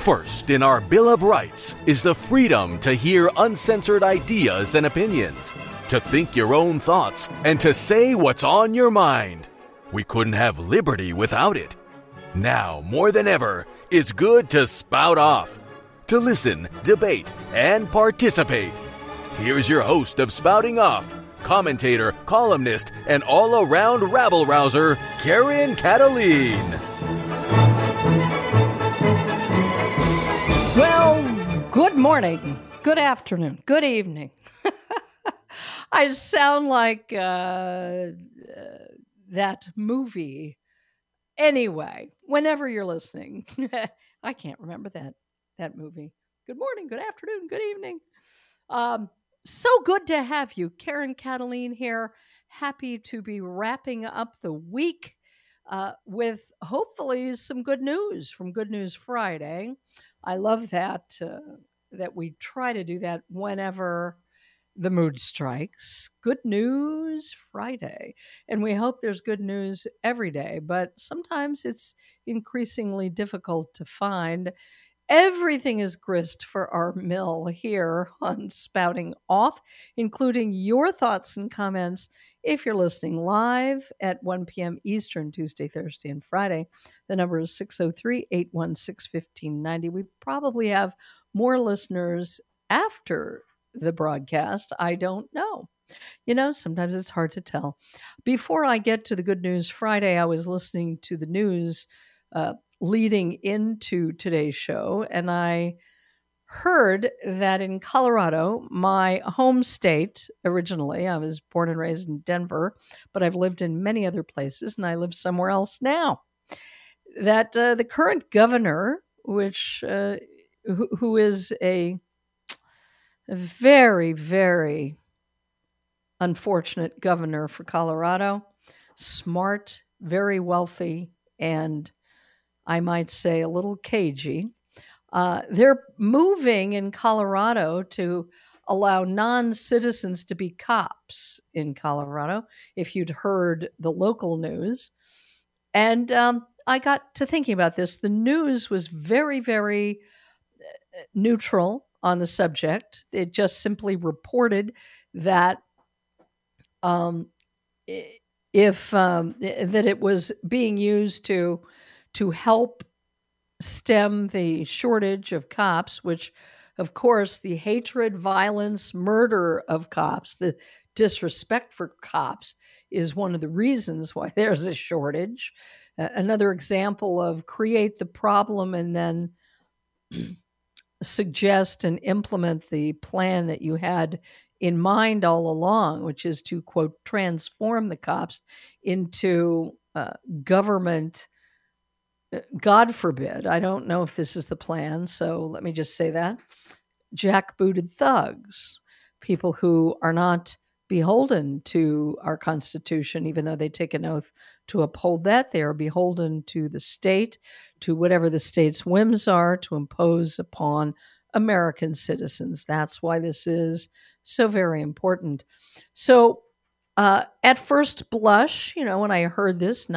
First in our Bill of Rights is the freedom to hear uncensored ideas and opinions, to think your own thoughts, and to say what's on your mind. We couldn't have liberty without it. Now, more than ever, it's good to spout off, to listen, debate, and participate. Here's your host of Spouting Off, commentator, columnist, and all-around rabble-rouser, Karen Kataline. Well, good morning, good afternoon, good evening. I sound like that movie. Anyway, whenever you're listening, I can't remember that movie. Good morning, good afternoon, good evening. So good to have you. Karen Kataline here. Happy to be wrapping up the week with hopefully some good news from Good News Friday. I love that we try to do that whenever the mood strikes. Good News Friday. And we hope there's good news every day, but sometimes it's increasingly difficult to find. Everything is grist for our mill here on Spouting Off, including your thoughts and comments if you're listening live at 1 p.m. Eastern, Tuesday, Thursday, and Friday. The number is 603-816-1590. We probably have more listeners after the broadcast. I don't know. Sometimes it's hard to tell. Before I get to the Good News Friday, I was listening to the news leading into today's show, and I heard that in Colorado, my home state, originally, I was born and raised in Denver, but I've lived in many other places, and I live somewhere else now, that the current governor, which who is a very, very unfortunate governor for Colorado, smart, very wealthy, and I might say a little cagey. They're moving in Colorado to allow non-citizens to be cops in Colorado, if you'd heard the local news. And I got to thinking about this. The news was very, very neutral on the subject. It just simply reported that that it was being used to help stem the shortage of cops, which, of course, the hatred, violence, murder of cops, the disrespect for cops is one of the reasons why there's a shortage. Another example of create the problem and then suggest and implement the plan that you had in mind all along, which is to, quote, transform the cops into government. God forbid, I don't know if this is the plan, so let me just say that, jackbooted thugs, people who are not beholden to our Constitution, even though they take an oath to uphold that. They are beholden to the state, to whatever the state's whims are, to impose upon American citizens. That's why this is so very important. So at first blush, when I heard this,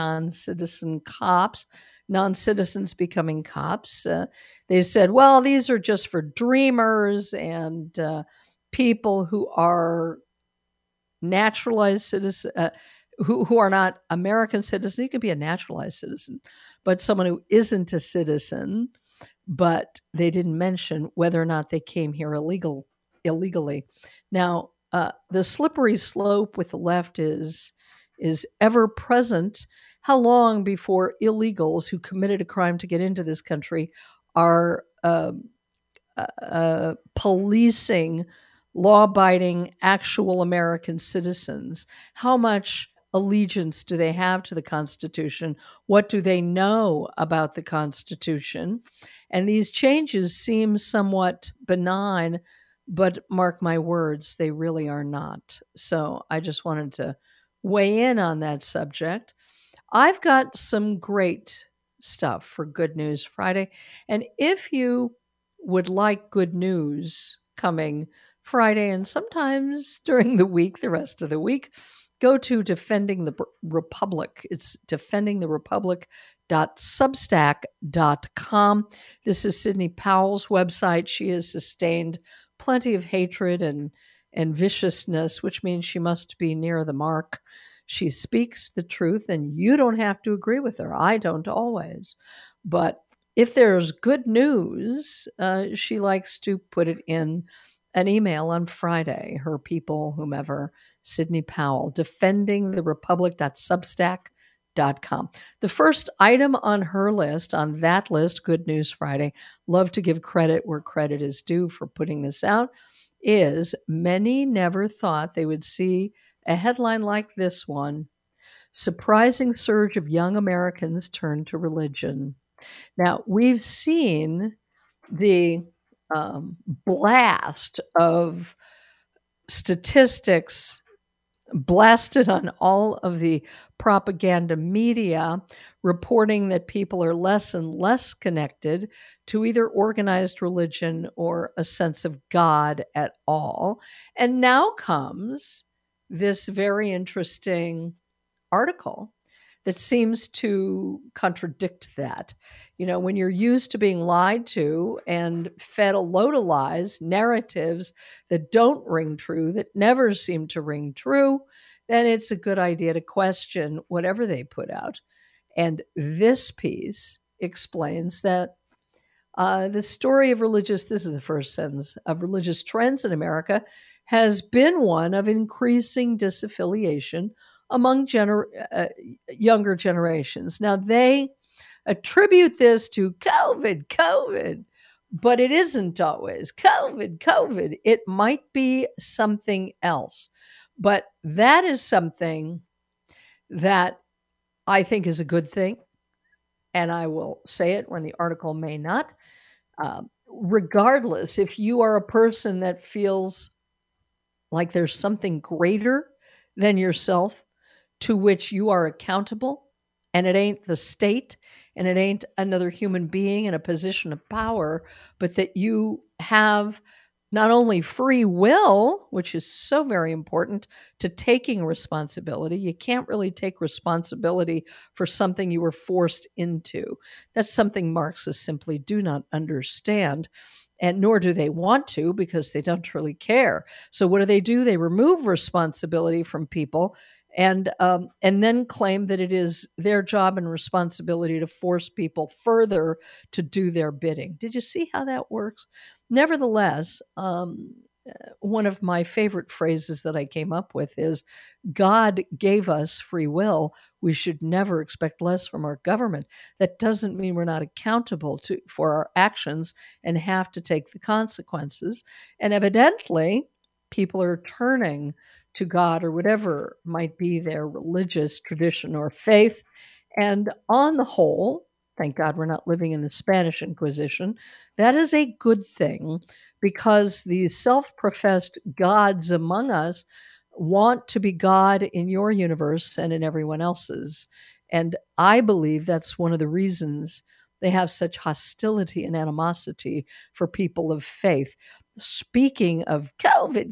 non-citizens becoming cops, they said, well, these are just for dreamers and people who are naturalized citizens, who are not American citizens. You can be a naturalized citizen, but someone who isn't a citizen, but they didn't mention whether or not they came here illegally. Now, the slippery slope with the left is ever present. How long before illegals who committed a crime to get into this country are policing law-abiding actual American citizens? How much allegiance do they have to the Constitution? What do they know about the Constitution? And these changes seem somewhat benign, but mark my words, they really are not. So I just wanted to weigh in on that subject. I've got some great stuff for Good News Friday. And if you would like good news coming Friday and sometimes during the week, the rest of the week, go to Defending the Republic. It's defendingtherepublic.com. defendingtherepublic.substack.com. This is Sidney Powell's website. She has sustained plenty of hatred and viciousness, which means she must be near the mark. She speaks the truth, and you don't have to agree with her. I don't always. But if there's good news, she likes to put it in an email on Friday. Her people, whomever, Sidney Powell, defendingtherepublic.substack.com. The first item on her list, on that list, Good News Friday, love to give credit where credit is due for putting this out, is many never thought they would see a headline like this one: surprising surge of young Americans turn to religion. Now, we've seen the blast of statistics blasted on all of the propaganda media, reporting that people are less and less connected to either organized religion or a sense of God at all. And now comes this very interesting article that seems to contradict that. You know, when you're used to being lied to and fed a load of lies, narratives that don't ring true, that never seem to ring true, then it's a good idea to question whatever they put out. And this piece explains that the story of this is the first sentence, of religious trends in America has been one of increasing disaffiliation among younger generations. Now, they attribute this to COVID, but it isn't always COVID. It might be something else. But that is something that I think is a good thing, and I will say it when the article may not. Regardless, if you are a person that feels like there's something greater than yourself to which you are accountable, and it ain't the state, and it ain't another human being in a position of power, but that you have not only free will, which is so very important, to taking responsibility. You can't really take responsibility for something you were forced into. That's something Marxists simply do not understand, and nor do they want to, because they don't really care. So what do? They remove responsibility from people and then claim that it is their job and responsibility to force people further to do their bidding. Did you see how that works? Nevertheless, one of my favorite phrases that I came up with is, God gave us free will. We should never expect less from our government. That doesn't mean we're not accountable for our actions and have to take the consequences. And evidently, people are turning to God, or whatever might be their religious tradition or faith. And on the whole, thank God we're not living in the Spanish Inquisition, that is a good thing, because the self-professed gods among us want to be God in your universe and in everyone else's. And I believe that's one of the reasons they have such hostility and animosity for people of faith. Speaking of COVID,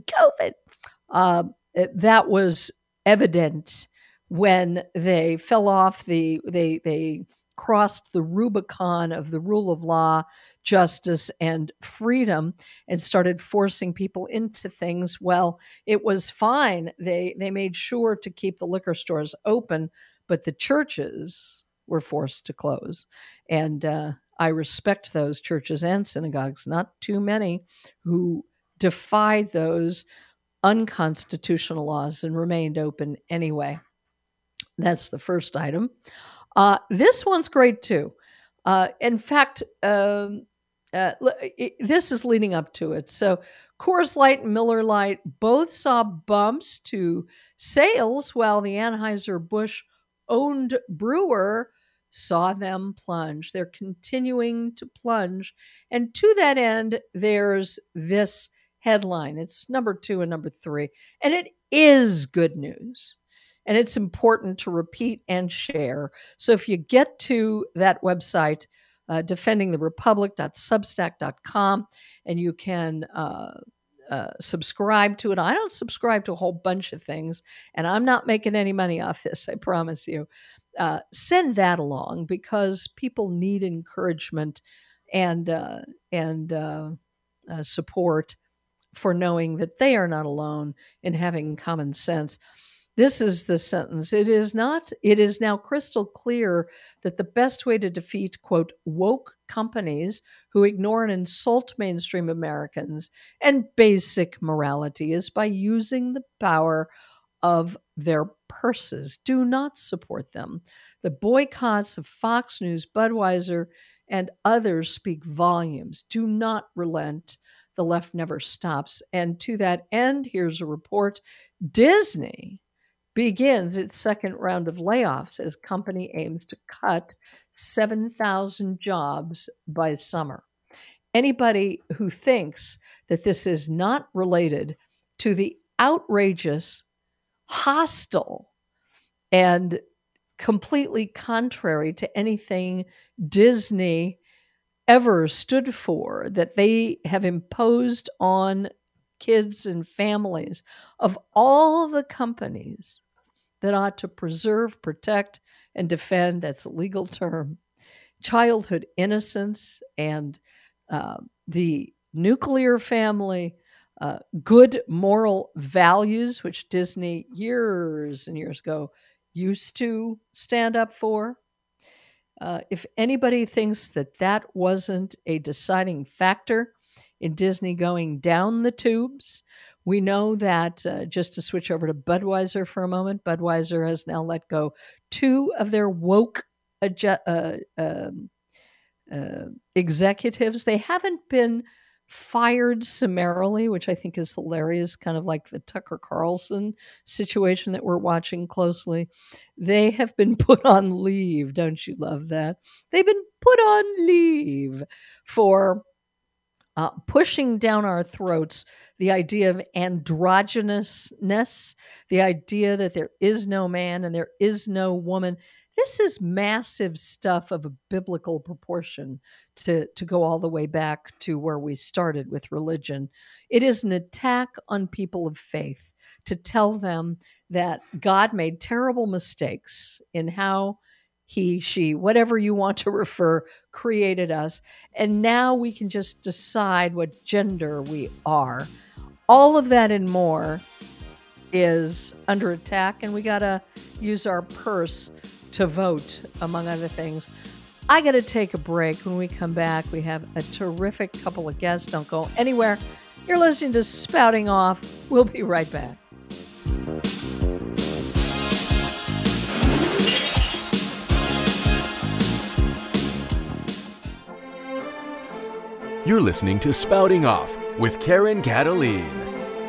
that was evident when they fell off they crossed the Rubicon of the rule of law, justice, and freedom, and started forcing people into things. Well, it was fine. They made sure to keep the liquor stores open, but the churches were forced to close. And I respect those churches and synagogues, not too many, who defied those unconstitutional laws and remained open anyway. That's the first item. This one's great too. In fact, this is leading up to it. So Coors Light and Miller Lite both saw bumps to sales, while the Anheuser-Busch owned brewer saw them plunge. They're continuing to plunge. And to that end, there's this headline. It's number 2 and number 3. And it is good news. And it's important to repeat and share. So if you get to that website, defendingtherepublic.substack.com, and you can subscribe to it. I don't subscribe to a whole bunch of things, and I'm not making any money off this, I promise you. Send that along because people need encouragement and support for knowing that they are not alone in having common sense. This is the sentence. It is now crystal clear that the best way to defeat, quote, woke companies who ignore and insult mainstream Americans and basic morality is by using the power of their purses. Do not support them. The boycotts of Fox News, Budweiser, and others speak volumes. Do not relent. The left never stops. And to that end, here's a report. Disney begins its second round of layoffs as company aims to cut 7,000 jobs by summer. Anybody who thinks that this is not related to the outrageous, hostile, and completely contrary to anything Disney ever stood for, that they have imposed on kids and families of all the companies that ought to preserve, protect, and defend, that's a legal term, childhood innocence and the nuclear family, good moral values, which Disney years and years ago used to stand up for. If anybody thinks that that wasn't a deciding factor in Disney going down the tubes, we know that, just to switch over to Budweiser for a moment, Budweiser has now let go 2 of their woke executives. They haven't been fired summarily, which I think is hilarious, kind of like the Tucker Carlson situation that we're watching closely. They have been put on leave. Don't you love that? They've been put on leave for pushing down our throats the idea of androgynousness, the idea that there is no man and there is no woman. This is massive stuff of a biblical proportion to go all the way back to where we started with religion. It is an attack on people of faith to tell them that God made terrible mistakes in how he, she, whatever you want to refer, created us. And now we can just decide what gender we are. All of that and more is under attack, and we got to use our purse to vote, among other things. I got to take a break. When we come back, we have a terrific couple of guests. Don't go anywhere. You're listening to Spouting Off. We'll be right back. You're listening to Spouting Off with Karen Cataline.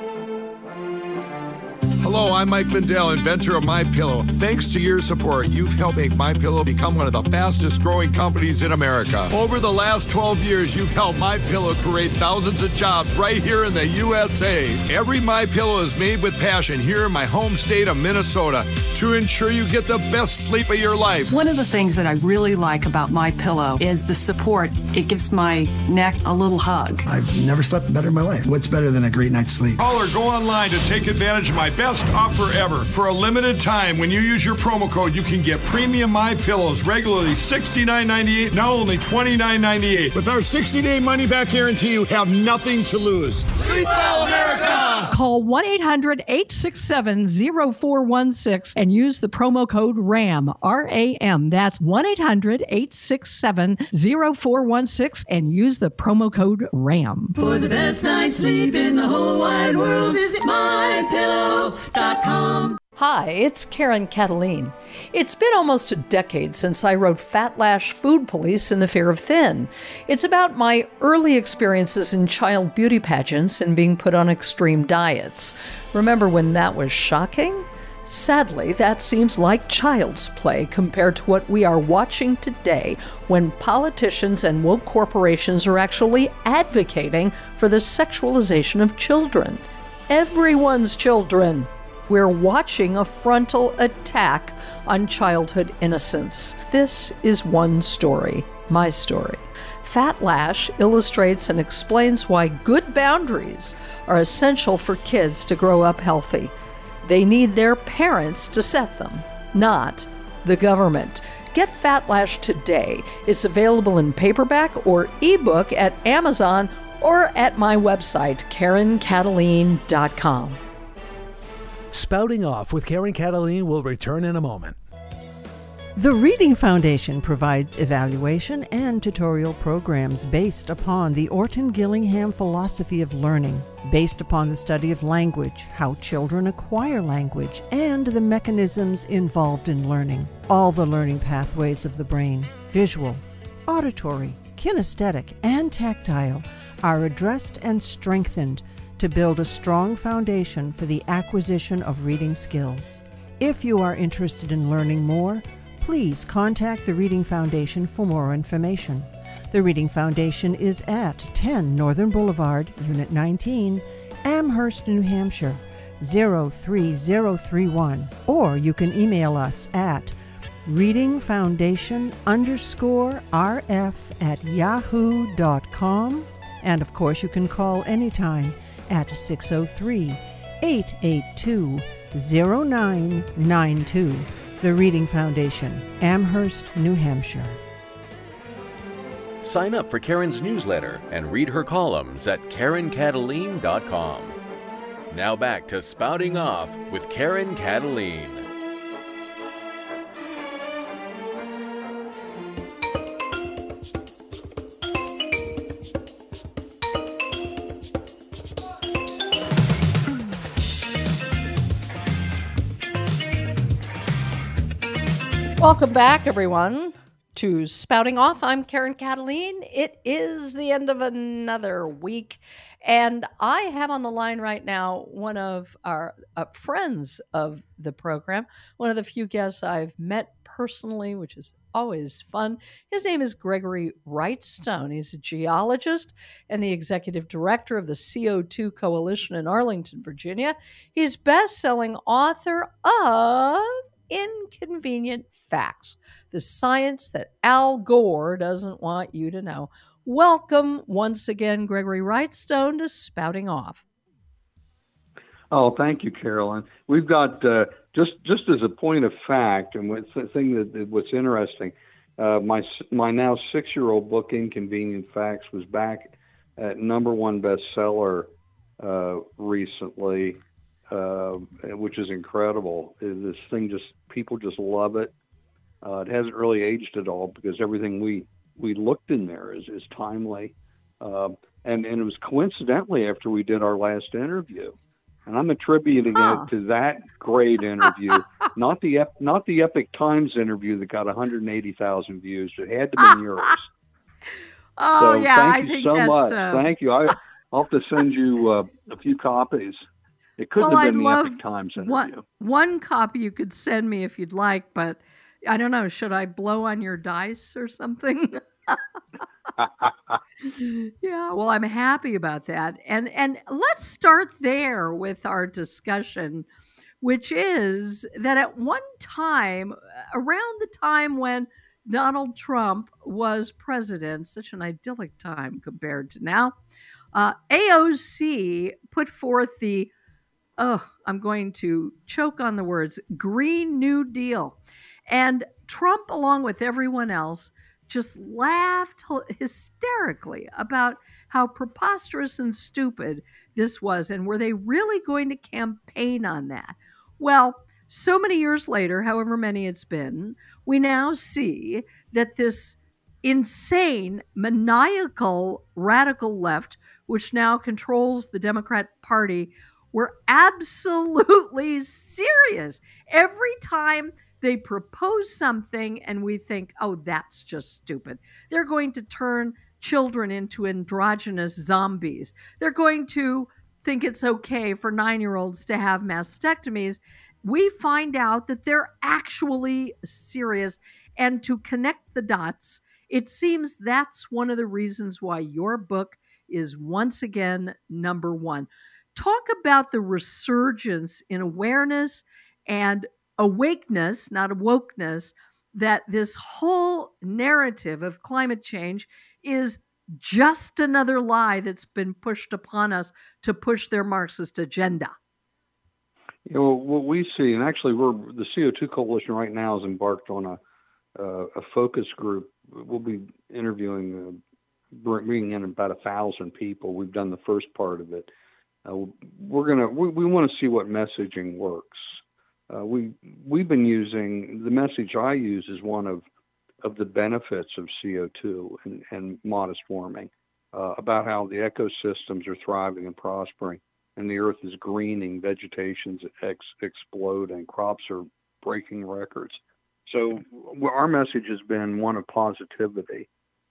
Hello, I'm Mike Lindell, inventor of MyPillow. Thanks to your support, you've helped make MyPillow become one of the fastest growing companies in America. Over the last 12 years, you've helped MyPillow create thousands of jobs right here in the USA. Every MyPillow is made with passion here in my home state of Minnesota to ensure you get the best sleep of your life. One of the things that I really like about MyPillow is the support. It gives my neck a little hug. I've never slept better in my life. What's better than a great night's sleep? Call or go online to take advantage of my best offer ever. For a limited time, when you use your promo code, you can get premium MyPillows, regularly $69.98, now only $29.98. With our 60-day money-back guarantee, you have nothing to lose. Sleep well, America! Call 1-800-867-0416 and use the promo code RAM, R-A-M. That's 1-800-867-0416 and use the promo code RAM. For the best night's sleep in the whole wide world, visit MyPillow.com. Hi, it's Karen Cataline. It's been almost a decade since I wrote Fat Lash Food Police and the Fear of Thin. It's about my early experiences in child beauty pageants and being put on extreme diets. Remember when that was shocking? Sadly, that seems like child's play compared to what we are watching today when politicians and woke corporations are actually advocating for the sexualization of children. Everyone's children. We're watching a frontal attack on childhood innocence. This is one story, my story. Fat Lash illustrates and explains why good boundaries are essential for kids to grow up healthy. They need their parents to set them, not the government. Get Fat Lash today. It's available in paperback or ebook at Amazon or at my website, KarenKataline.com. Spouting Off with Karen Kataline will return in a moment. The Reading Foundation provides evaluation and tutorial programs based upon the Orton Gillingham philosophy of learning, based upon the study of language, how children acquire language, and the mechanisms involved in learning. All the learning pathways of the brain, visual, auditory, kinesthetic, and tactile, are addressed and strengthened to build a strong foundation for the acquisition of reading skills. If you are interested in learning more, please contact the Reading Foundation for more information. The Reading Foundation is at 10 Northern Boulevard, Unit 19, Amherst, New Hampshire, 03031. Or you can email us at readingfoundation_rf@yahoo.com. And of course, you can call anytime at 603-882-0992. The Reading Foundation, Amherst, New Hampshire. Sign up for Karen's newsletter and read her columns at KarenKataline.com. Now back to Spouting Off with Karen Kataline. Welcome back, everyone, to Spouting Off. I'm Karen Kataline. It is the end of another week, and I have on the line right now one of our friends of the program, one of the few guests I've met personally, which is always fun. His name is Gregory Wrightstone. He's a geologist and the executive director of the CO2 Coalition in Arlington, Virginia. He's best-selling author of Inconvenient Facts, the science that Al Gore doesn't want you to know. Welcome once again, Gregory Wrightstone, to Spouting Off. Oh, thank you, Carolyn. We've got just as a point of fact, and what's interesting. My now 6-year-old book, Inconvenient Facts, was back at #1 bestseller recently. Which is incredible. This thing people just love it. It hasn't really aged at all because everything we looked in there is timely. And it was coincidentally after we did our last interview. And I'm attributing it to that great interview, not the Epic Times interview that got 180,000 views. It had to be yours. Oh, so yeah, thank you so much. Thank you. I'll have to send you a few copies. It couldn't have been the Epic Times interview. One copy you could send me if you'd like, but I don't know. Should I blow on your dice or something? Yeah, well, I'm happy about that. And let's start there with our discussion, which is that at one time, around the time when Donald Trump was president, such an idyllic time compared to now, AOC put forth the I'm going to choke on the words, Green New Deal. And Trump, along with everyone else, just laughed hysterically about how preposterous and stupid this was. And were they really going to campaign on that? Well, so many years later, however many it's been, we now see that this insane, maniacal, radical left, which now controls the Democrat Party, were absolutely serious. Every time they propose something and we think, oh, that's just stupid, they're going to turn children into androgynous zombies. They're going to think it's okay for 9-year-olds to have mastectomies. We find out that they're actually serious. And to connect the dots, it seems that's one of the reasons why your book is once again #1. Talk about the resurgence in awareness and awakeness, not awokeness, that this whole narrative of climate change is just another lie that's been pushed upon us to push their Marxist agenda? What we see, and actually the CO2 Coalition right now is embarked on a focus group. We'll be interviewing, bringing in about 1,000 people. We've done the first part of it. We want to see what messaging works. We've been using, the message I use is one of the benefits of CO2 and modest warming, about how the ecosystems are thriving and prospering, and the earth is greening, vegetation's exploding, crops are breaking records. So our message has been one of positivity.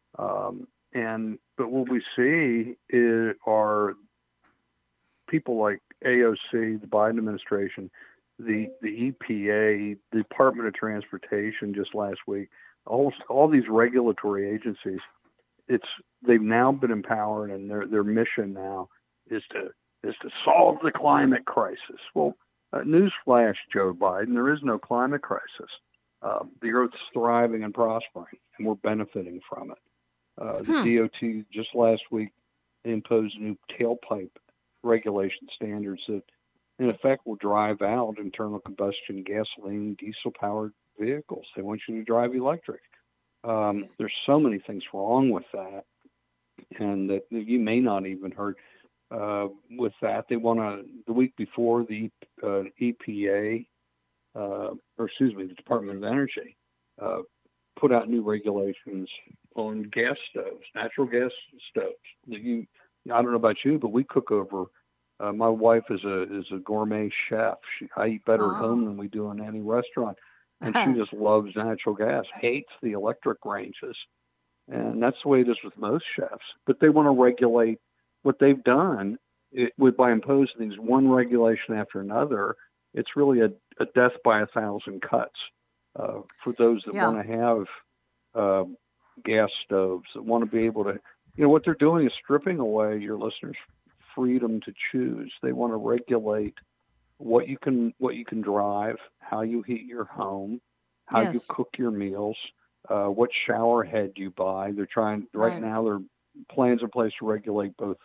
But what we see are people like AOC, the Biden administration, the EPA, the Department of Transportation just last week, all these regulatory agencies. They've now been empowered, and their mission now is to solve the climate crisis. Well, newsflash, Joe Biden, there is no climate crisis. The Earth's thriving and prospering, and we're benefiting from it. The DOT just last week imposed new tailpipe regulation standards that, in effect, will drive out internal combustion, gasoline, diesel-powered vehicles. They want you to drive electric. There's so many things wrong with that, and that you may not even heard. With that, they want to, the week before, the EPA, the Department of Energy, put out new regulations on gas stoves, natural gas stoves. I don't know about you, but we cook over. My wife is a gourmet chef. I eat better at home than we do in any restaurant, and she just loves natural gas, hates the electric ranges, and that's the way it is with most chefs. But they want to regulate what they've done by imposing these one regulation after another. It's really a death by 1,000 cuts for those that want to have gas stoves, that want to be able to. What they're doing is stripping away your listeners' freedom to choose. They want to regulate what you can drive, how you heat your home, how you cook your meals, what shower head you buy. They're trying right now. There are plans in place to regulate both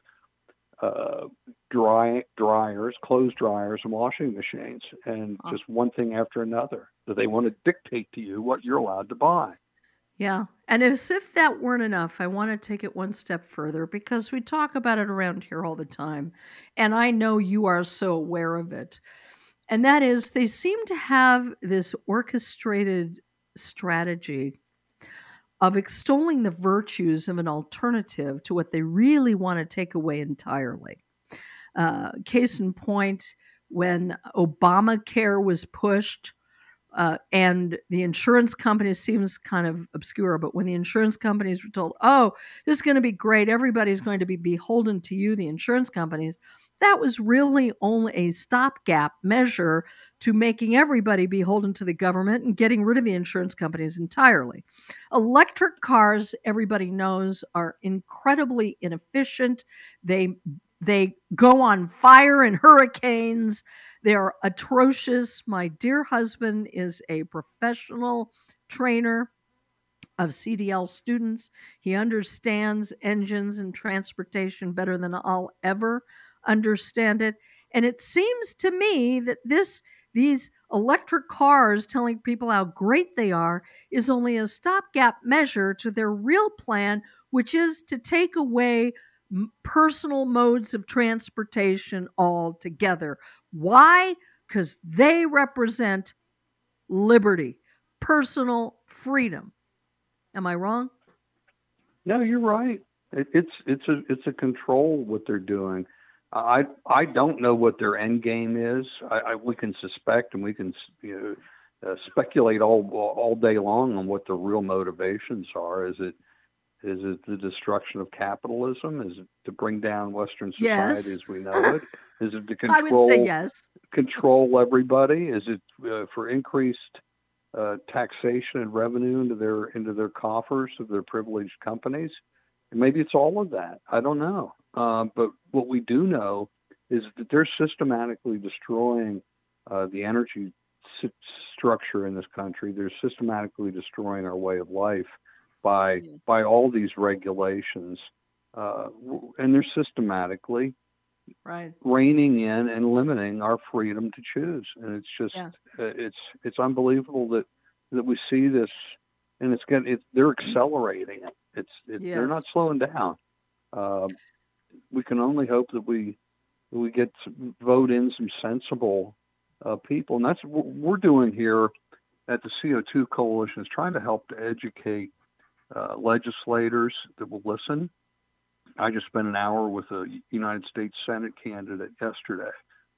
dryers, clothes dryers, and washing machines, and just one thing after another. So they want to dictate to you what you're allowed to buy. Yeah. And as if that weren't enough, I want to take it one step further, because we talk about it around here all the time. And I know you are so aware of it. And that is, they seem to have this orchestrated strategy of extolling the virtues of an alternative to what they really want to take away entirely. Case in point, when Obamacare was pushed, and the insurance companies, seems kind of obscure, but when the insurance companies were told, oh, this is going to be great, everybody's going to be beholden to you, the insurance companies, that was really only a stopgap measure to making everybody beholden to the government and getting rid of the insurance companies entirely. Electric cars, everybody knows, are incredibly inefficient. They go on fire in hurricanes. They are atrocious. My dear husband is a professional trainer of CDL students. He understands engines and transportation better than I'll ever understand it. And it seems to me that these electric cars telling people how great they are is only a stopgap measure to their real plan, which is to take away personal modes of transportation altogether. Why? Because they represent liberty, personal freedom. Am I wrong? No, you're right. It's a control what they're doing. I don't know what their end game is. We can suspect and we can speculate all day long on what the real motivations are. Is it the destruction of capitalism? Is it to bring down Western society as we know it? Is it to control? I would say yes. Control everybody? Is it for increased taxation and revenue into their coffers of their privileged companies? And maybe it's all of that. I don't know. But what we do know is that they're systematically destroying the energy structure in this country. They're systematically destroying our way of life by all these regulations and they're systematically reining in and limiting our freedom to choose. And it's just it's unbelievable that we see this, and they're accelerating it. They're not slowing down. We can only hope that we get to vote in some sensible people, and that's what we're doing here at the CO2 Coalition, is trying to help to educate legislators that will listen. I just spent an hour with a United States Senate candidate yesterday.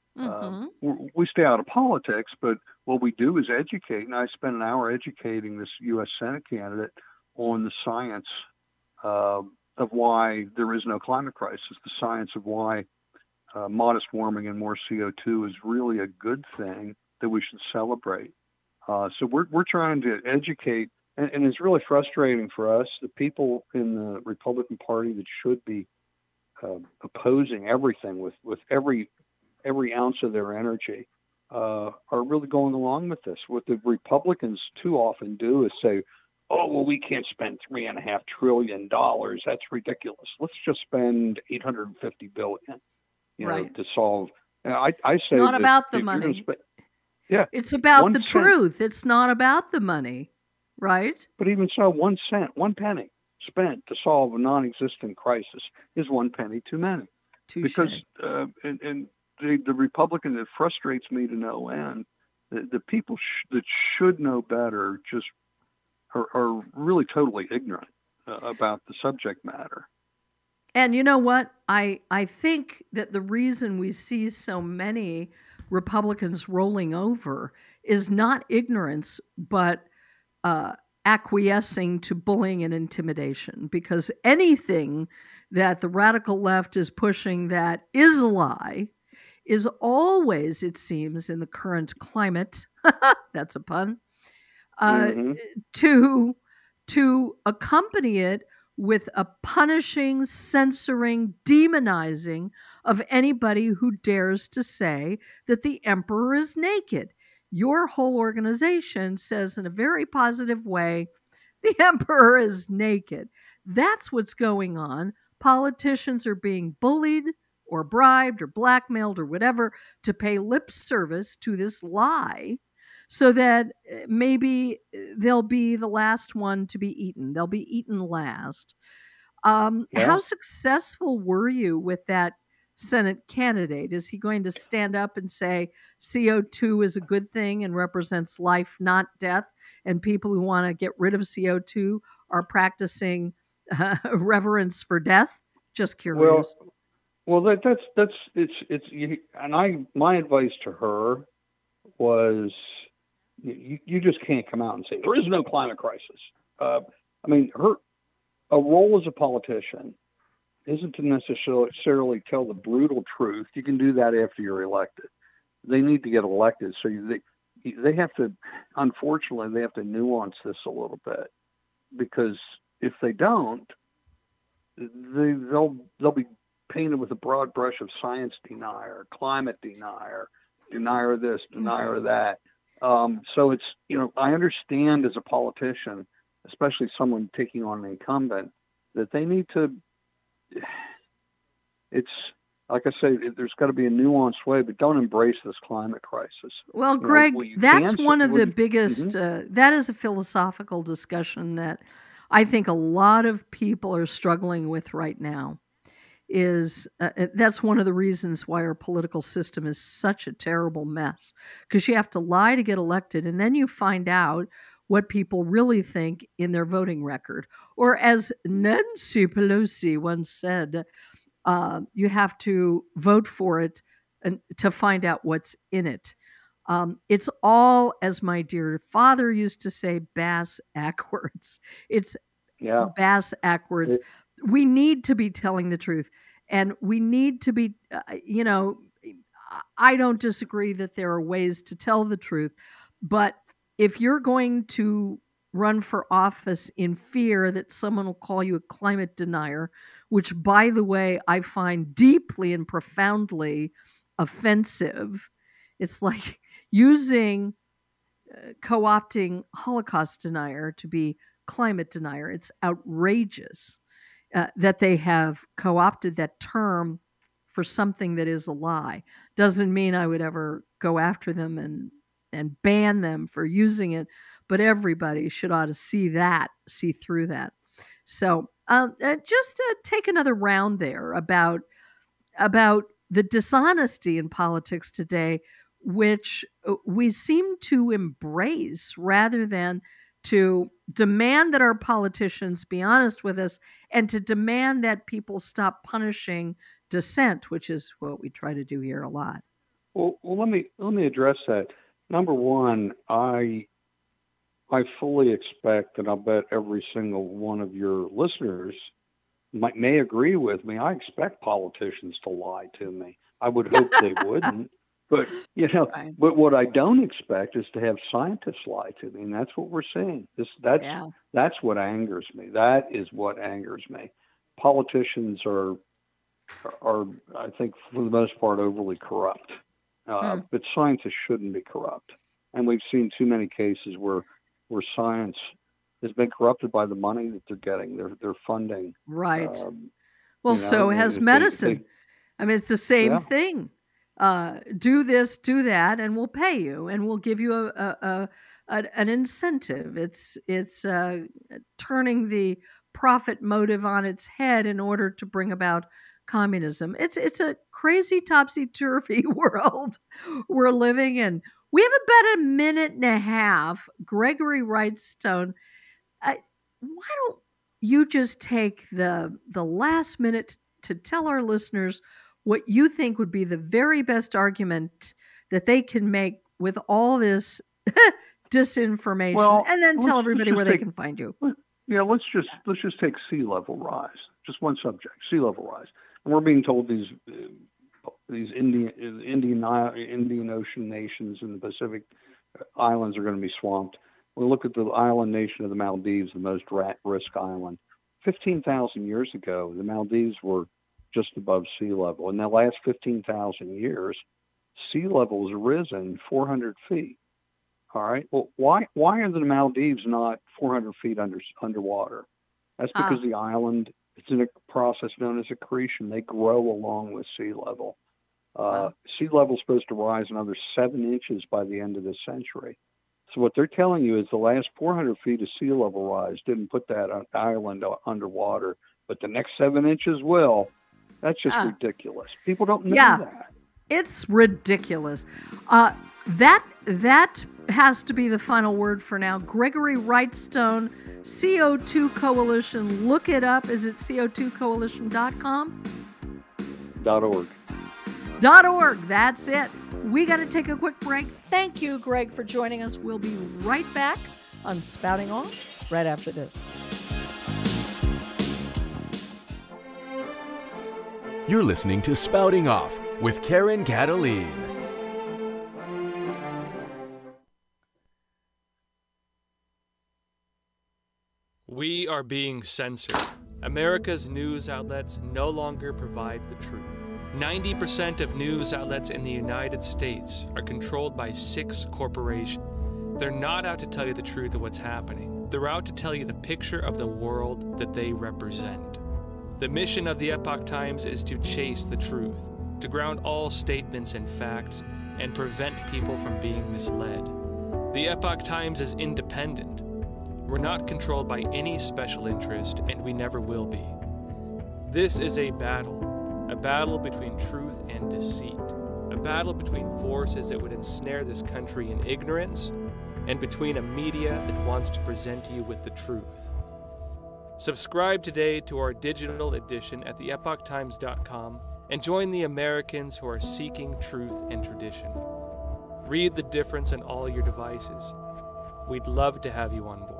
We stay out of politics, but what we do is educate, and I spent an hour educating this U.S. Senate candidate on the science of why there is no climate crisis, the science of why modest warming and more CO2 is really a good thing that we should celebrate. So we're trying to educate, and it's really frustrating for us, the people in the Republican Party that should be opposing everything with every ounce of their energy, are really going along with this. What the Republicans too often do is say, oh, well, we can't spend $3.5 trillion. That's ridiculous. Let's just spend $850 billion, to solve. I say not about the money. It's about the truth. It's not about the money, right? But even so, 1 cent, 1 penny spent to solve a non-existent crisis is 1 penny too many. Because and the Republican, that frustrates me to no end. The people that should know better just are really totally ignorant about the subject matter. And you know what? I think that the reason we see so many Republicans rolling over is not ignorance, but acquiescing to bullying and intimidation. Because anything that the radical left is pushing that is a lie is always, it seems, in the current climate, that's a pun, to accompany it with a punishing, censoring, demonizing of anybody who dares to say that the emperor is naked. Your whole organization says in a very positive way, the emperor is naked. That's what's going on. Politicians are being bullied or bribed or blackmailed or whatever to pay lip service to this lie so that maybe they'll be the last one to be eaten. They'll be eaten last. How successful were you with that Senate candidate? Is he going to stand up and say CO2 is a good thing and represents life, not death, and people who want to get rid of CO2 are practicing reverence for death? Just curious. Well, my advice to her was, you just can't come out and say there is no climate crisis. A role as a politician isn't to necessarily tell the brutal truth. You can do that after you're elected. They need to get elected, so they have to. Unfortunately, they have to nuance this a little bit, because if they don't, they'll be painted with a broad brush of science denier, climate denier of this, denier of that. So it's, I understand as a politician, especially someone taking on an incumbent, that they need to, it's, like I say, there's got to be a nuanced way, but don't embrace this climate crisis. Well, Greg, that's one of the biggest, that is a philosophical discussion that I think a lot of people are struggling with right now. That's one of the reasons why our political system is such a terrible mess, because you have to lie to get elected, and then you find out what people really think in their voting record. Or as Nancy Pelosi once said, you have to vote for it and to find out what's in it. It's all, as my dear father used to say, bass-ackwards. It's bass-ackwards. We need to be telling the truth. And we need to be, I don't disagree that there are ways to tell the truth. But if you're going to run for office in fear that someone will call you a climate denier, which, by the way, I find deeply and profoundly offensive, it's like using, co-opting Holocaust denier to be climate denier. It's outrageous. that they have co-opted that term for something that is a lie. Doesn't mean I would ever go after them and ban them for using it, but everybody ought to see through that. So just take another round there about the dishonesty in politics today, which we seem to embrace rather than to demand that our politicians be honest with us and to demand that people stop punishing dissent, which is what we try to do here a lot. Well, let me address that. Number one, I fully expect, and I'll bet every single one of your listeners may agree with me, I expect politicians to lie to me. I would hope they wouldn't. But, right. But what I don't expect is to have scientists lie to me, and that's what we're seeing. That's what angers me. That is what angers me. Politicians are I think, for the most part, overly corrupt. But scientists shouldn't be corrupt. And we've seen too many cases where science has been corrupted by the money that they're getting, their funding. Right. So has medicine. It's the same thing. Do this, do that, and we'll pay you, and we'll give you an incentive. It's turning the profit motive on its head in order to bring about communism. It's a crazy topsy-turvy world we're living in. We have about a minute and a half. Gregory Wrightstone, why don't you just take the last minute to tell our listeners what you think would be the very best argument that they can make with all this disinformation, and then tell everybody where they can find you. Yeah, let's just take sea level rise. Just one subject, sea level rise. And we're being told these Indian Ocean nations in the Pacific islands are going to be swamped. We look at the island nation of the Maldives, the most rat-risk island. 15,000 years ago, the Maldives were just above sea level. In the last 15,000 years, sea level has risen 400 feet. All right. Well, why are the Maldives not 400 feet underwater? That's because the island, it's in a process known as accretion. They grow along with sea level. Sea level is supposed to rise another 7 inches by the end of this century. So what they're telling you is the last 400 feet of sea level rise didn't put that island underwater, but the next 7 inches will. That's just ridiculous. People don't know that. It's ridiculous. That has to be the final word for now. Gregory Wrightstone, CO2 Coalition. Look it up. Is it CO2coalition.com? .org. .org. That's it. We got to take a quick break. Thank you, Greg, for joining us. We'll be right back on Spouting Off right after this. You're listening to Spouting Off with Karen Cataline. We are being censored. America's news outlets no longer provide the truth. 90% of news outlets in the United States are controlled by 6 corporations. They're not out to tell you the truth of what's happening. They're out to tell you the picture of the world that they represent. The mission of the Epoch Times is to chase the truth, to ground all statements in facts, and prevent people from being misled. The Epoch Times is independent. We're not controlled by any special interest, and we never will be. This is a battle between truth and deceit, a battle between forces that would ensnare this country in ignorance, and between a media that wants to present you with the truth. Subscribe today to our digital edition at theepochtimes.com and join the Americans who are seeking truth and tradition. Read the difference on all your devices. We'd love to have you on board.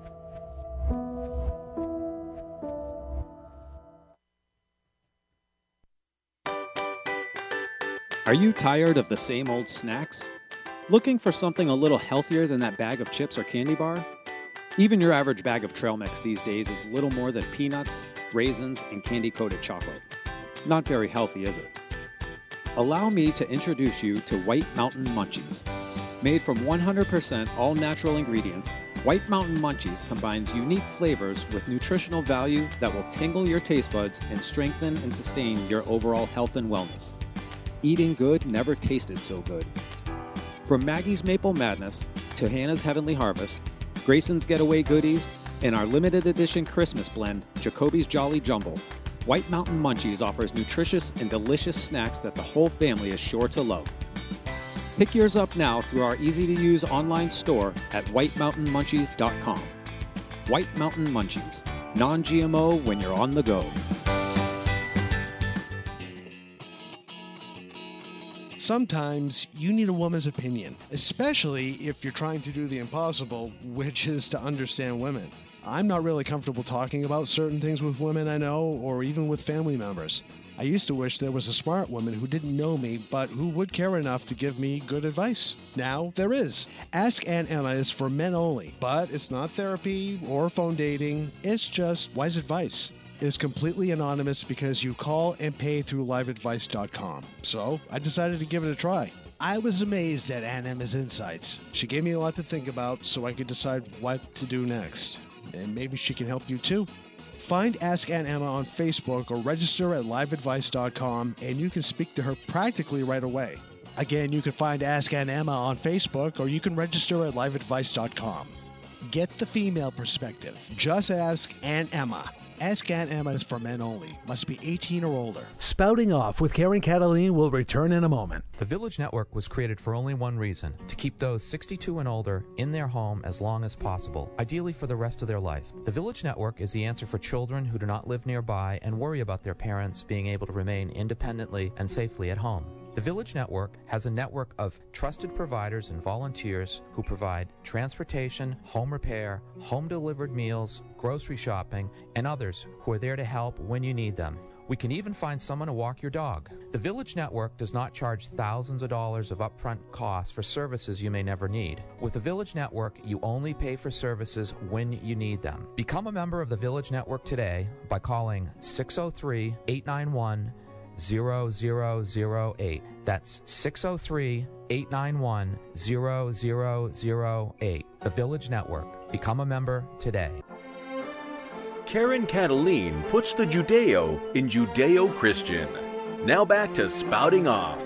Are you tired of the same old snacks? Looking for something a little healthier than that bag of chips or candy bar? Even your average bag of trail mix these days is little more than peanuts, raisins, and candy-coated chocolate. Not very healthy, is it? Allow me to introduce you to White Mountain Munchies. Made from 100% all-natural ingredients, White Mountain Munchies combines unique flavors with nutritional value that will tingle your taste buds and strengthen and sustain your overall health and wellness. Eating good never tasted so good. From Maggie's Maple Madness to Hannah's Heavenly Harvest, Grayson's Getaway Goodies, and our limited edition Christmas blend, Jacoby's Jolly Jumble, White Mountain Munchies offers nutritious and delicious snacks that the whole family is sure to love. Pick yours up now through our easy-to-use online store at whitemountainmunchies.com. White Mountain Munchies, non-GMO when you're on the go. Sometimes you need a woman's opinion, especially if you're trying to do the impossible, which is to understand women. I'm not really comfortable talking about certain things with women I know, or even with family members. I used to wish there was a smart woman who didn't know me, but who would care enough to give me good advice. Now there is. Ask Aunt Emma is for men only, but it's not therapy or phone dating. It's just wise advice. It is completely anonymous because you call and pay through liveadvice.com. So I decided to give it a try. I was amazed at Aunt Emma's insights. She gave me a lot to think about so I could decide what to do next. And maybe she can help you too. Find Ask Aunt Emma on Facebook or register at liveadvice.com and you can speak to her practically right away. Again, you can find Ask Aunt Emma on Facebook or you can register at liveadvice.com. Get the female perspective. Just ask Aunt Emma. Ask Aunt Emma is for men only. Must be 18 or older. Spouting Off with Karen Cataline will return in a moment. The Village Network was created for only one reason: to keep those 62 and older in their home as long as possible, ideally for the rest of their life. The Village Network is the answer for children who do not live nearby and worry about their parents being able to remain independently and safely at home. The Village Network has a network of trusted providers and volunteers who provide transportation, home repair, home-delivered meals, grocery shopping, and others who are there to help when you need them. We can even find someone to walk your dog. The Village Network does not charge thousands of dollars of upfront costs for services you may never need. With the Village Network, you only pay for services when you need them. Become a member of the Village Network today by calling 603-891-0008. That's 603-891-0008. The Village Network. Become a member today. Karen Cataline puts the Judeo in Judeo-Christian. Now back to Spouting Off.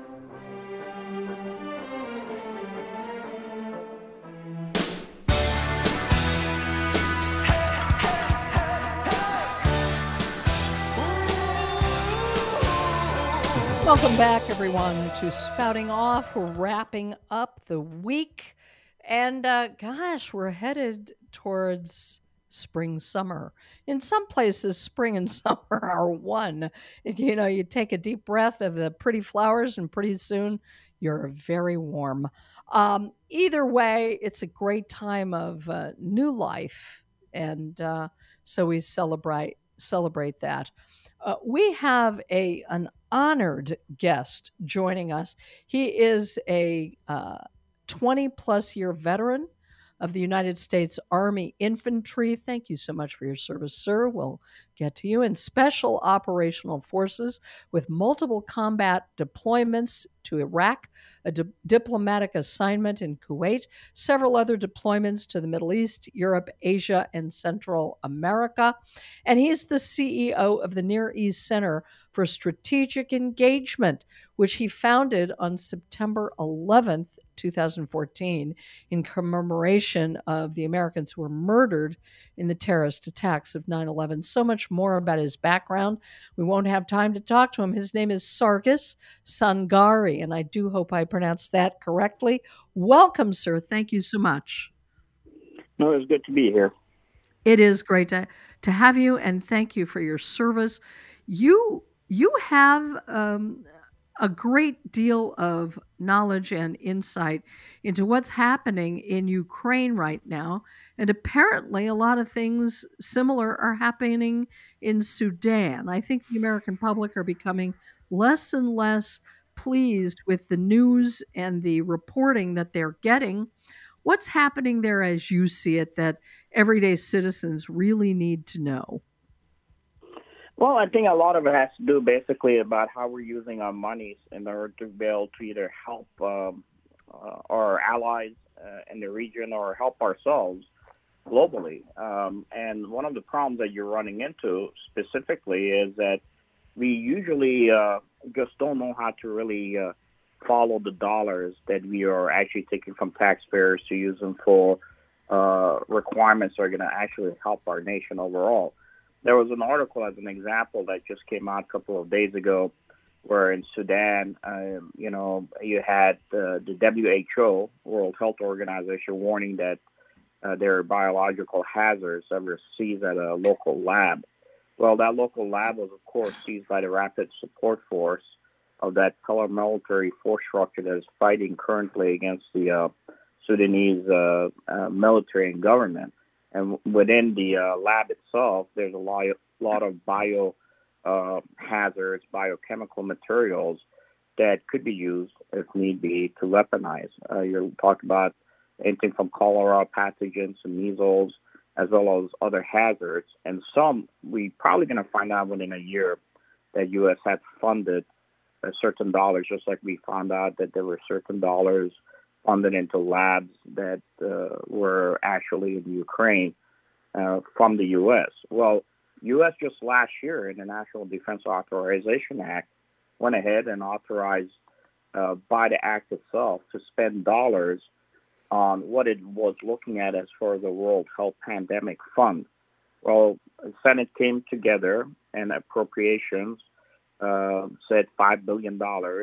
Welcome back, everyone, to Spouting Off. We're wrapping up the week. And gosh, we're headed towards spring, summer. In some places, spring and summer are one. You know, you take a deep breath of the pretty flowers and pretty soon you're very warm. Either way, it's a great time of new life. And so we celebrate that. We have an honored guest joining us. He is a 20-plus year veteran of the United States Army Infantry. Thank you so much for your service, sir. We'll get to you. In Special Operational Forces with multiple combat deployments to Iraq, a diplomatic assignment in Kuwait, several other deployments to the Middle East, Europe, Asia, and Central America. And he's the CEO of the Near East Center for Strategic Engagement, which he founded on September 11th, 2014, in commemoration of the Americans who were murdered in the terrorist attacks of 9/11. So much more about his background. We won't have time to talk to him. His name is Sargis Sangari, and I do hope I pronounced that correctly. Welcome, sir. Thank you so much. No, it's good to be here. It is great to have you, and thank you for your service. You have a great deal of knowledge and insight into what's happening in Ukraine right now. And apparently a lot of things similar are happening in Sudan. I think the American public are becoming less and less pleased with the news and the reporting that they're getting. What's happening there as you see it that everyday citizens really need to know? Well, I think a lot of it has to do basically about how we're using our monies in order to be able to either help our allies in the region or help ourselves globally. And one of the problems that you're running into specifically is that we usually just don't know how to really follow the dollars that we are actually taking from taxpayers to use them for requirements that are going to actually help our nation overall. There was an article as an example that just came out a couple of days ago where in Sudan, you had the WHO, World Health Organization, warning that there are biological hazards that were seized at a local lab. Well, that local lab was, of course, seized by the Rapid Support Force of that paramilitary force structure that is fighting currently against the Sudanese military and government. And within the lab itself, there's a lot of hazards, biochemical materials that could be used, if need be, to weaponize. You're talking about anything from cholera, pathogens, and measles, as well as other hazards. And some, we probably going to find out within a year that U.S. had funded certain dollars, just like we found out that there were certain dollars funded into labs that were actually in Ukraine from the U.S. Well, U.S. just last year in the National Defense Authorization Act went ahead and authorized by the act itself to spend dollars on what it was looking at as far as the World Health Pandemic Fund. Well, the Senate came together and appropriations said $5 billion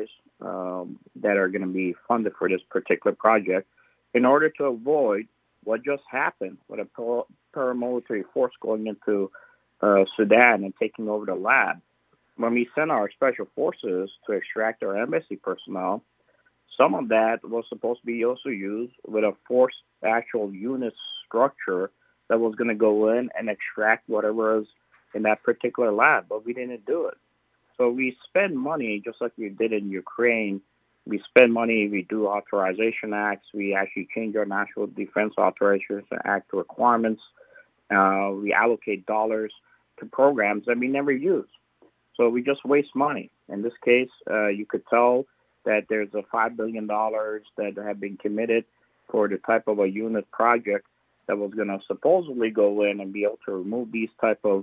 that are going to be funded for this particular project in order to avoid what just happened with a paramilitary force going into Sudan and taking over the lab. When we sent our special forces to extract our embassy personnel, some of that was supposed to be also used with a force actual unit structure that was going to go in and extract whatever is in that particular lab, but we didn't do it. So we spend money just like we did in Ukraine. We spend money, we do authorization acts, we actually change our National Defense Authorization Act requirements. We allocate dollars to programs that we never use. So we just waste money. In this case, you could tell that there's a $5 billion that have been committed for the type of a unit project that was going to supposedly go in and be able to remove these type of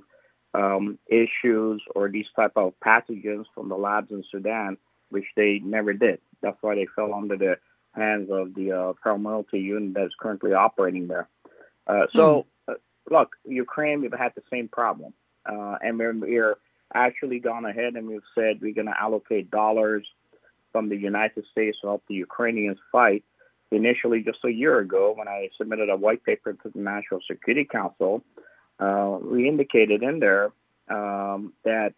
issues or these type of pathogens from the labs in Sudan, which they never did. That's why they fell under the hands of the paramilitary unit that is currently operating there. Look, Ukraine, we've had the same problem. And we're actually gone ahead and we've said we're going to allocate dollars from the United States to help the Ukrainians fight. Initially, just a year ago, when I submitted a white paper to the National Security Council, we indicated in there that,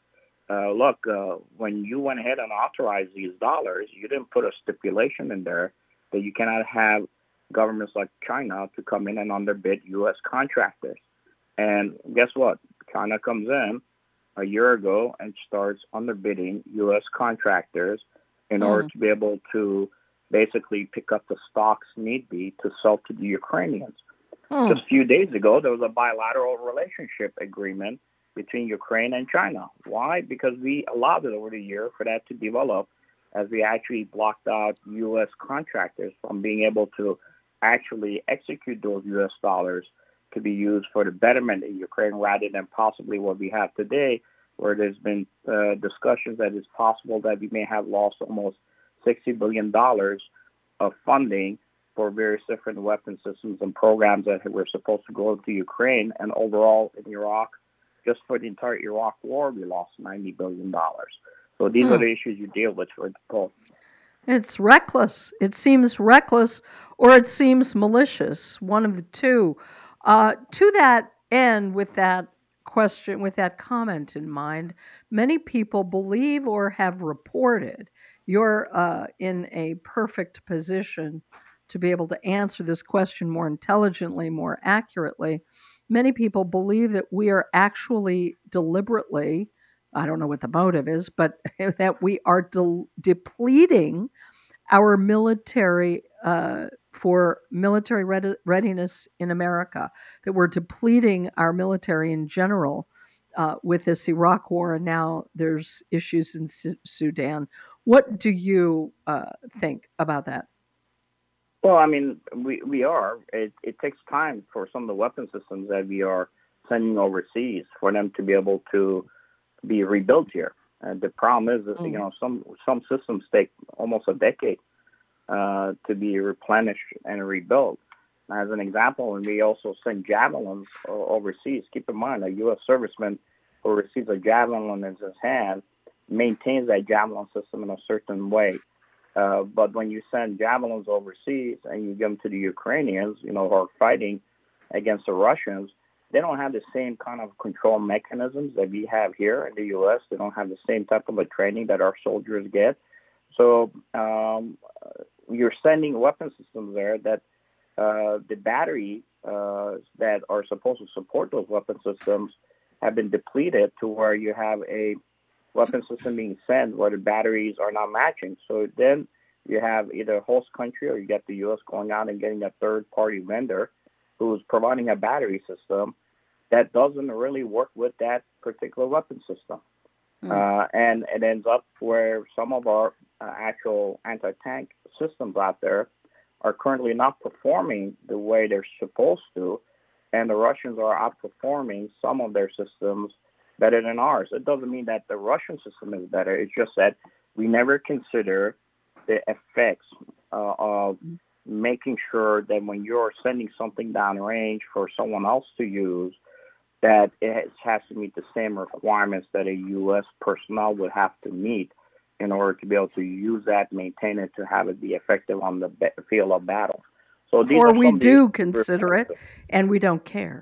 when you went ahead and authorized these dollars, you didn't put a stipulation in there that you cannot have governments like China to come in and underbid U.S. contractors. And guess what? China comes in a year ago and starts underbidding U.S. contractors in order to be able to basically pick up the stocks need be to sell to the Ukrainians. Just a few days ago, there was a bilateral relationship agreement between Ukraine and China. Why? Because we allowed it over the year for that to develop as we actually blocked out U.S. contractors from being able to actually execute those U.S. dollars to be used for the betterment in Ukraine rather than possibly what we have today, where there's been discussions that it's possible that we may have lost almost $60 billion of funding for various different weapon systems and programs that were supposed to go to Ukraine. And overall in Iraq, just for the entire Iraq war, we lost $90 billion. So these are the issues you deal with for both. It's reckless. It seems reckless or it seems malicious, one of the two. To that end, with that question, with that comment in mind, many people believe or have reported you're in a perfect position to be able to answer this question more intelligently, more accurately. Many people believe that we are actually deliberately, I don't know what the motive is, but that we are depleting our military for military readiness in America, that we're depleting our military in general with this Iraq war, and now there's issues in Sudan. What do you think about that? Well, I mean, we are. It takes time for some of the weapon systems that we are sending overseas for them to be able to be rebuilt here. And the problem is that, some systems take almost a decade to be replenished and rebuilt. As an example, and we also send Javelins overseas. Keep in mind, a U.S. serviceman who receives a Javelin in his hand maintains that Javelin system in a certain way. But when you send Javelins overseas and you give them to the Ukrainians, who are fighting against the Russians, they don't have the same kind of control mechanisms that we have here in the U.S. They don't have the same type of a training that our soldiers get. So you're sending weapon systems there that the battery that are supposed to support those weapon systems have been depleted to where you have a weapon system being sent where the batteries are not matching. So then you have either a host country or you get the U.S. going out and getting a third-party vendor who's providing a battery system that doesn't really work with that particular weapon system. And it ends up where some of our actual anti-tank systems out there are currently not performing the way they're supposed to, and the Russians are outperforming some of their systems better than ours. It doesn't mean that the Russian system is better. It's just that we never consider the effects of making sure that when you're sending something downrange for someone else to use, that it has to meet the same requirements that a U.S. personnel would have to meet in order to be able to use that, maintain it, to have it be effective on the field of battle. So or we do consider it, and we don't care.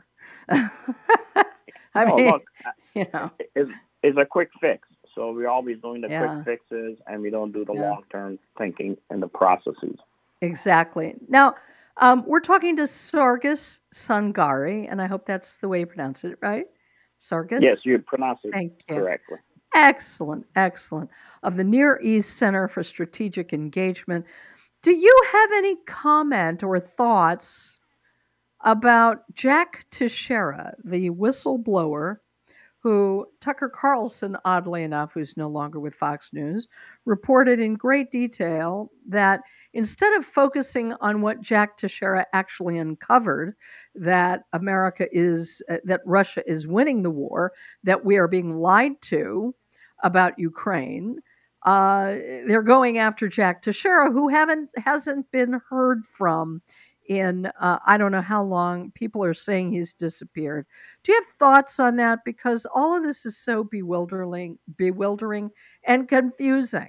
Look, it's a quick fix. So we're always doing the quick fixes, and we don't do the long-term thinking and the processes. Exactly. Now, we're talking to Sargis Sangari, and I hope that's the way you pronounce it, right? Sargis? Yes, you pronounce it correctly. Excellent, excellent. Of the Near East Center for Strategic Engagement. Do you have any comment or thoughts about Jack Teixeira, the whistleblower who Tucker Carlson, oddly enough, who's no longer with Fox News, reported in great detail that instead of focusing on what Jack Teixeira actually uncovered, that that Russia is winning the war, that we are being lied to about Ukraine, they're going after Jack Teixeira, who hasn't been heard from in I don't know how long. People are saying he's disappeared. Do you have thoughts on that? Because all of this is so bewildering and confusing.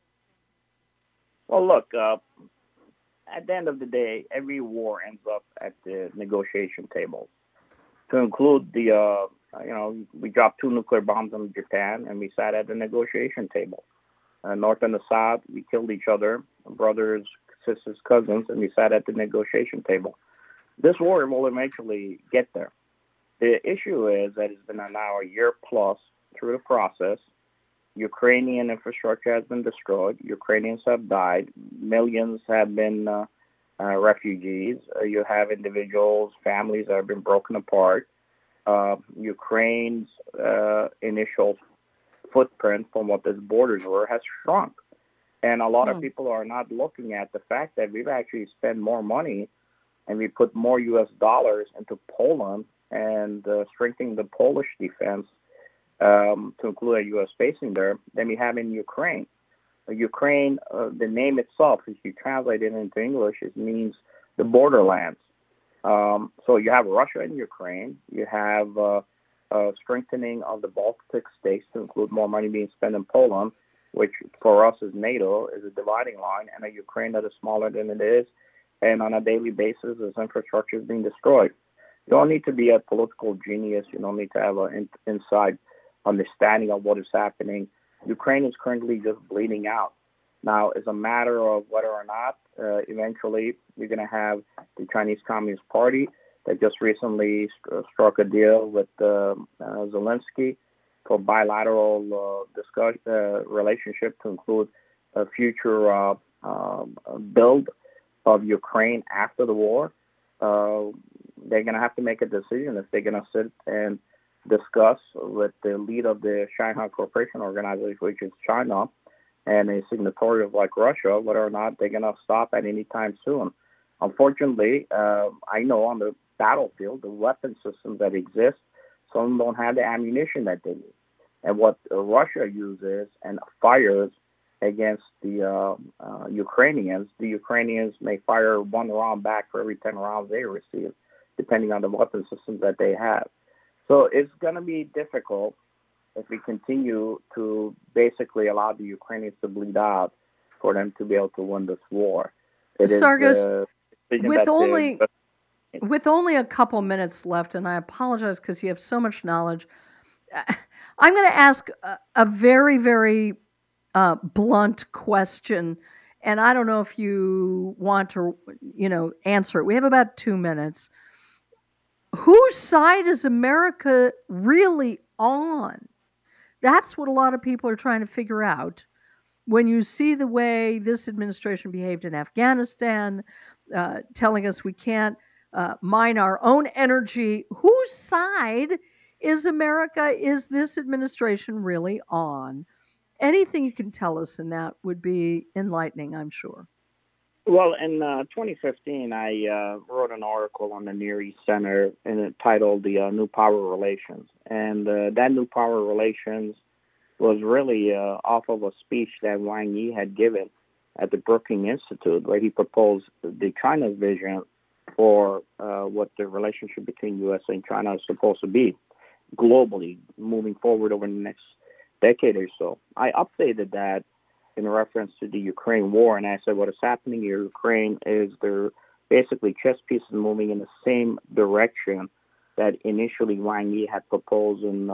Well, look, at the end of the day, every war ends up at the negotiation table. To include the, we dropped 2 nuclear bombs on Japan, and we sat at the negotiation table. North and the South, we killed each other, brothers, sisters, cousins, and we sat at the negotiation table. This war will eventually get there. The issue is that it's been now a year plus through the process. Ukrainian infrastructure has been destroyed. Ukrainians have died. Millions have been refugees. You have individuals, families that have been broken apart. Ukraine's initial footprint from what its borders were has shrunk. And a lot of people are not looking at the fact that we've actually spent more money and we put more U.S. dollars into Poland and strengthening the Polish defense to include a U.S. basing there than we have in Ukraine. Ukraine, the name itself, if you translate it into English, it means the borderlands. So you have Russia and Ukraine. You have strengthening of the Baltic states to include more money being spent in Poland, which for us as NATO is a dividing line, and a Ukraine that is smaller than it is. And on a daily basis, its infrastructure is being destroyed. You don't need to be a political genius. You don't need to have an inside understanding of what is happening. Ukraine is currently just bleeding out. Now, it's a matter of whether or not eventually you're going to have the Chinese Communist Party that just recently struck a deal with Zelensky for bilateral relationship to include a future build of Ukraine after the war. They're going to have to make a decision if they're going to sit and discuss with the lead of the Shanghai Cooperation Organization, which is China, and a signatory of like Russia, whether or not they're going to stop at any time soon. Unfortunately, I know on the battlefield, the weapon systems that exist, some don't have the ammunition that they need. And what Russia uses and fires against the Ukrainians, the Ukrainians may fire 1 round back for every 10 rounds they receive, depending on the weapon systems that they have. So it's going to be difficult if we continue to basically allow the Ukrainians to bleed out for them to be able to win this war. Sargis, with only a couple minutes left, and I apologize because you have so much knowledge, I'm going to ask a very, very blunt question, and I don't know if you want to, answer it. We have about 2 minutes. Whose side is America really on? That's what a lot of people are trying to figure out. When you see the way this administration behaved in Afghanistan, telling us we can't mine our own energy, whose side is America? Is this administration really on? Anything you can tell us in that would be enlightening, I'm sure. Well, in 2015, I wrote an article on the Near East Center and it titled The New Power Relations. And that New Power Relations was really off of a speech that Wang Yi had given at the Brookings Institute, where he proposed the China's vision for what the relationship between U.S. and China is supposed to be globally, moving forward over the next decade or so. I updated that in reference to the Ukraine war, and I said what is happening in Ukraine is they're basically chess pieces moving in the same direction that initially Wang Yi had proposed in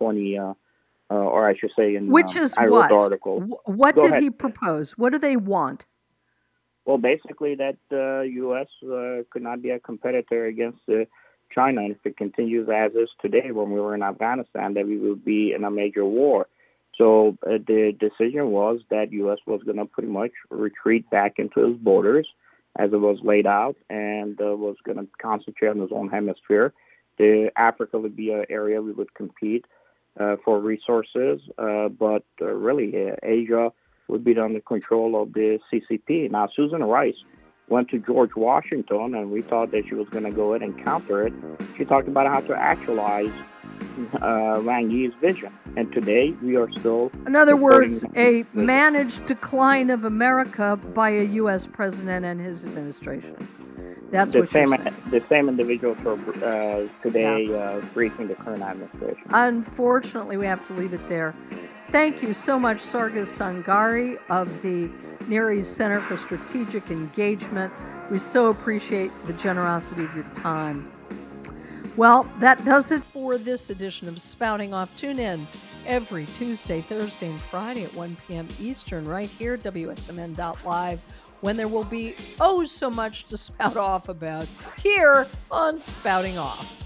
or I should say in which is I wrote the article. What did he propose? What do they want? Well, basically that the U.S. Could not be a competitor against China, and if it continues as is today, when we were in Afghanistan, that we would be in a major war. So the decision was that U.S. was going to pretty much retreat back into its borders as it was laid out, and was going to concentrate on its own hemisphere. Africa would be an area we would compete for resources, but really Asia would be under control of the CCP. Now, Susan Rice went to George Washington, and we thought that she was going to go in and counter it. She talked about how to actualize Wang Yi's vision. And today, we are still... In other words, a managed decline of America by a U.S. president and his administration. That's what you're saying. The same individuals are today briefing the current administration. Unfortunately, we have to leave it there. Thank you so much, Sargis Sangari of the Near East Center for Strategic Engagement. We so appreciate the generosity of your time. Well, that does it for this edition of Spouting Off. Tune in every Tuesday, Thursday, and Friday at 1 p.m. Eastern right here at WSMN.live, when there will be so much to spout off about here on Spouting Off.